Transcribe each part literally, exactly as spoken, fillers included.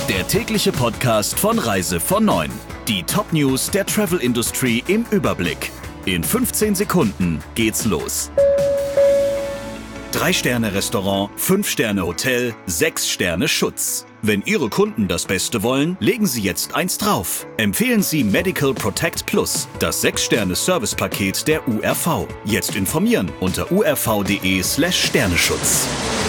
Der tägliche Podcast von Reise von neun. Die Top-News der Travel-Industrie im Überblick. In fünfzehn Sekunden geht's los. Drei-Sterne-Restaurant, Fünf-Sterne-Hotel, Sechs-Sterne-Schutz. Wenn Ihre Kunden das Beste wollen, legen Sie jetzt eins drauf. Empfehlen Sie Medical Protect Plus, das Sechs-Sterne-Service-Paket der U R V. Jetzt informieren unter u r v punkt d e slash Sterneschutz.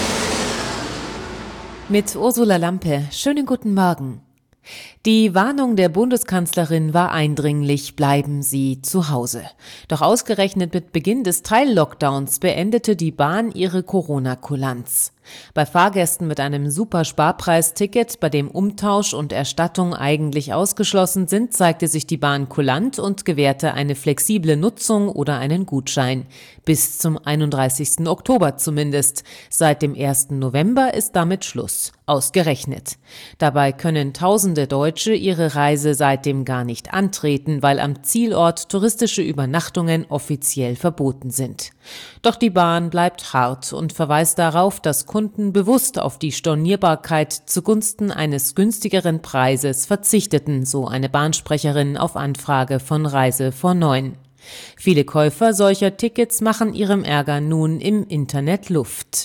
Mit Ursula Lampe. Schönen guten Morgen. Die Warnung der Bundeskanzlerin war eindringlich, bleiben Sie zu Hause. Doch ausgerechnet mit Beginn des Teil-Lockdowns beendete die Bahn ihre Corona-Kulanz. Bei Fahrgästen mit einem Super-Sparpreisticket, bei dem Umtausch und Erstattung eigentlich ausgeschlossen sind, zeigte sich die Bahn kulant und gewährte eine flexible Nutzung oder einen Gutschein. Bis zum einunddreißigsten Oktober zumindest. Seit dem ersten November ist damit Schluss. Ausgerechnet. Dabei können tausende Deutsche ihre Reise seitdem gar nicht antreten, weil am Zielort touristische Übernachtungen offiziell verboten sind. Doch die Bahn bleibt hart und verweist darauf, dass Kunden bewusst auf die Stornierbarkeit zugunsten eines günstigeren Preises verzichteten, so eine Bahnsprecherin auf Anfrage von Reise von neun. Viele Käufer solcher Tickets machen ihrem Ärger nun im Internet Luft.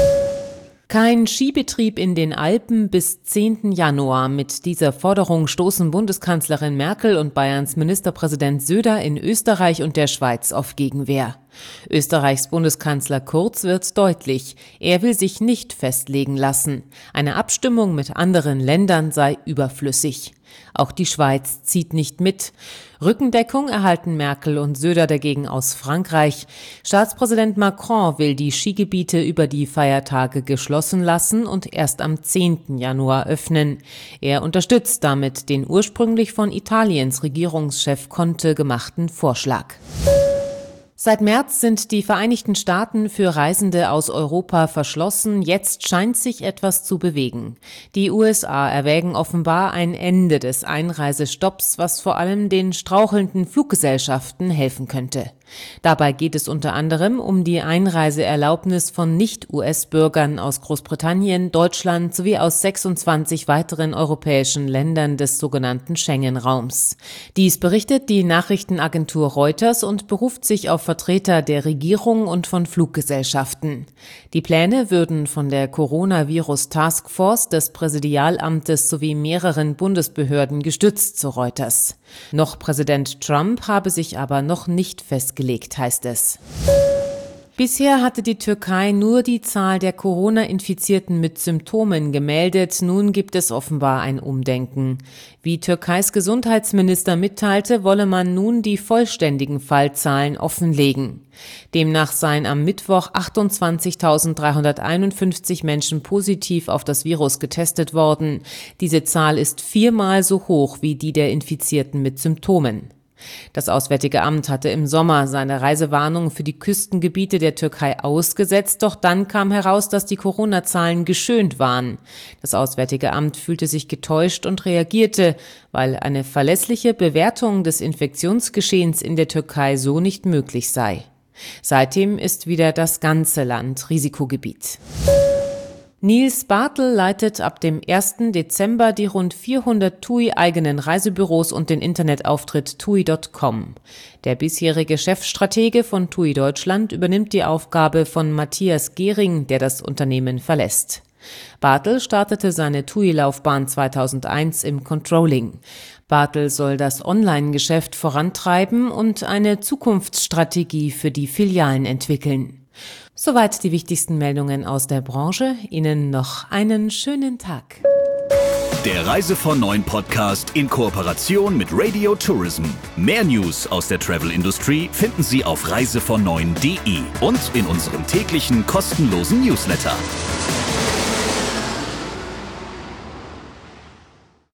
Kein Skibetrieb in den Alpen bis zehnten Januar. Mit dieser Forderung stoßen Bundeskanzlerin Merkel und Bayerns Ministerpräsident Söder in Österreich und der Schweiz auf Gegenwehr. Österreichs Bundeskanzler Kurz wird deutlich. Er will sich nicht festlegen lassen. Eine Abstimmung mit anderen Ländern sei überflüssig. Auch die Schweiz zieht nicht mit. Rückendeckung erhalten Merkel und Söder dagegen aus Frankreich. Staatspräsident Macron will die Skigebiete über die Feiertage geschlossen lassen und erst am zehnten Januar öffnen. Er unterstützt damit den ursprünglich von Italiens Regierungschef Conte gemachten Vorschlag. Seit März sind die Vereinigten Staaten für Reisende aus Europa verschlossen. Jetzt scheint sich etwas zu bewegen. Die U S A erwägen offenbar ein Ende des Einreisestopps, was vor allem den strauchelnden Fluggesellschaften helfen könnte. Dabei geht es unter anderem um die Einreiseerlaubnis von Nicht-U S-Bürgern aus Großbritannien, Deutschland sowie aus sechsundzwanzig weiteren europäischen Ländern des sogenannten Schengen-Raums. Dies berichtet die Nachrichtenagentur Reuters und beruft sich auf Vertreter der Regierung und von Fluggesellschaften. Die Pläne würden von der Coronavirus-Taskforce des Präsidialamtes sowie mehreren Bundesbehörden gestützt, so Reuters. Noch Präsident Trump habe sich aber noch nicht festgelegt. Gelegt, heißt es. Bisher hatte die Türkei nur die Zahl der Corona-Infizierten mit Symptomen gemeldet. Nun gibt es offenbar ein Umdenken. Wie Türkeis Gesundheitsminister mitteilte, wolle man nun die vollständigen Fallzahlen offenlegen. Demnach seien am Mittwoch achtundzwanzigtausenddreihunderteinundfünfzig Menschen positiv auf das Virus getestet worden. Diese Zahl ist viermal so hoch wie die der Infizierten mit Symptomen. Das Auswärtige Amt hatte im Sommer seine Reisewarnung für die Küstengebiete der Türkei ausgesetzt, doch dann kam heraus, dass die Corona-Zahlen geschönt waren. Das Auswärtige Amt fühlte sich getäuscht und reagierte, weil eine verlässliche Bewertung des Infektionsgeschehens in der Türkei so nicht möglich sei. Seitdem ist wieder das ganze Land Risikogebiet. Nils Bartel leitet ab dem ersten Dezember die rund vierhundert T U I-eigenen Reisebüros und den Internetauftritt T U I Punkt com. Der bisherige Chefstratege von T U I Deutschland übernimmt die Aufgabe von Matthias Gehring, der das Unternehmen verlässt. Bartel startete seine T U I-Laufbahn zweitausendeins im Controlling. Bartel soll das Online-Geschäft vorantreiben und eine Zukunftsstrategie für die Filialen entwickeln. Soweit die wichtigsten Meldungen aus der Branche. Ihnen noch einen schönen Tag. Der Reise von neun Podcast in Kooperation mit Radio Tourism. Mehr News aus der Travel-Industrie finden Sie auf reise von neun punkt de und in unserem täglichen kostenlosen Newsletter.